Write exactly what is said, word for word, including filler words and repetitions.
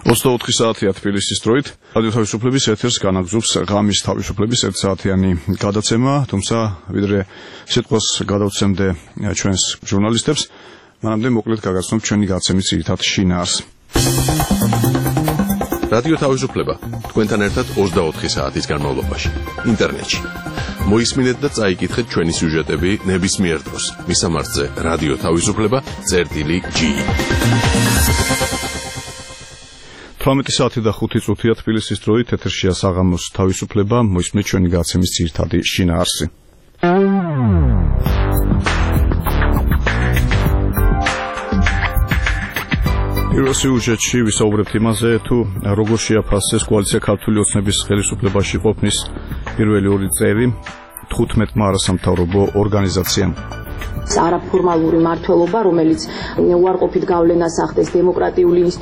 ოცდაოთხი საათია თბილისის დროით. რადიო თავისუფლების ეთერს განაგზობს ღამის თავისუფლების ერთ საათიანი გადაცემა, თუმცა ვიდრე სიტყვას გადავცემდე ჩვენს ჟურნალისტებს, მანამდე მოკლედ გაგაცნობ ჩვენი გაცემის ძირითად შინაარს. რადიო თავისუფლება თქვენთან ერთად ოცდაოთხი საათის განმავლობაში ინტერნეტში. მოისმინეთ და წაიკითხეთ ჩვენი სიუჟეტები ნებისმიერ დროს. მისამართზე რადიო თავისუფლება წერტილი ჯი. თვრამეტი საათი და ხუთი წუთია თბილისის დროით, ეთერშია საღამოს თავისუფლება, მოისმენთ ჩვენი გაცემის ძირითადი შინაარსი. პირველ სიუჟეტში ვისაუბრებთ იმაზე, თუ როგორ შეაფასეს კოალიცია ქართული ოცნების ხელისუფლებაში ყოფნის პირველი ორი წელი თხუთმეტმა არასამთავრობო ორგანიზაციამ. არაფორმალური მმართველობა, რომელიც უარყოფით გავლენას ახდენს დემოკრატიული